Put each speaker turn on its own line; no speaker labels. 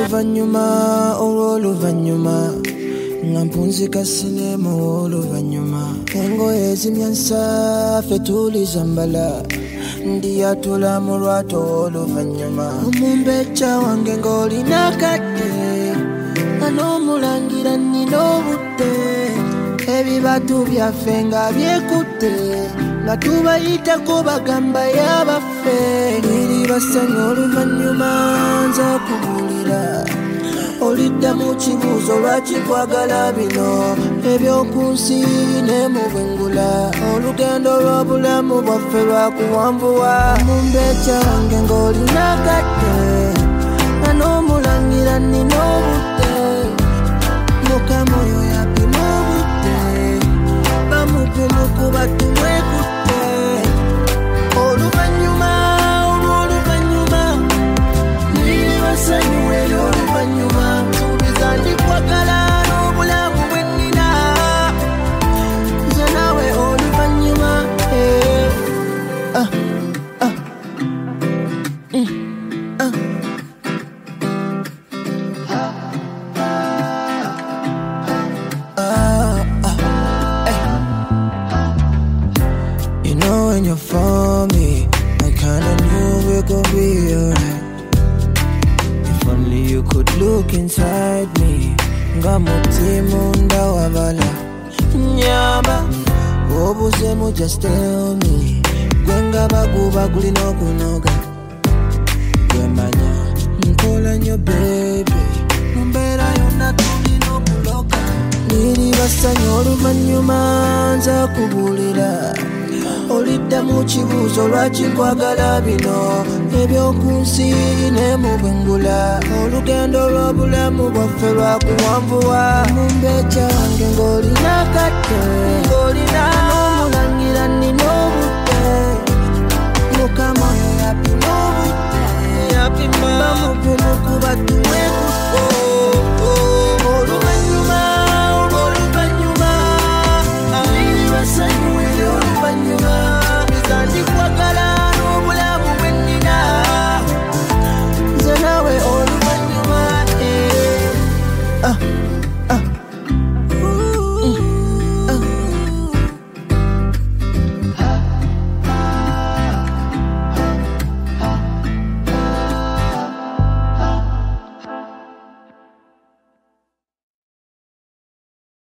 oluvanyuma ngampunzika sinema oluvanyuma engoye ezimyansa ffe tulizambala ndiyatula mu lwato oluvanyuma omumbeca wange ng'olina kadde n'omulangira nnina obudde ebibatu byaffe nga byekutte nga tubayitako bagamba yabaffe liri basanya oluvanyuma nza kubuulira olidda mu kibuuzo lwaki kwagala bino ebyokunsi ne mu bwengula olugendo lw'obulamu bwaffe lwakuwanvuwa mumbeca wange ng'olina kadde nga n'omulangira nnina obudde mukama oyo yapima obudde bamugumu kuba tumwekutte oluvanyuma olw'oluvanyuma niri basanyuwa eri oluvanyuma nsuubiza ndikwagala n'obulamu bwe nnina nze naawe oluvanyuma You know when you're for me, I kinda knew we could be alright. If only you could look inside me, ngamutima ndawabala nyamba obuzemu just tell me gwenga baguba gulina okunoga gwemanya nkola nnyo baby mumbeera yonna tulina okuloga niri basanya oluvanyuma nza kubuulira olidda mu kibuuzo lwaki nkwagala bino ebyokunsi ne mu bwengula olugendo lw'obulamu bwaffe lwakuwanvuwa mumbeca wange ng'olina kadde ng'olina n'omulangira nnina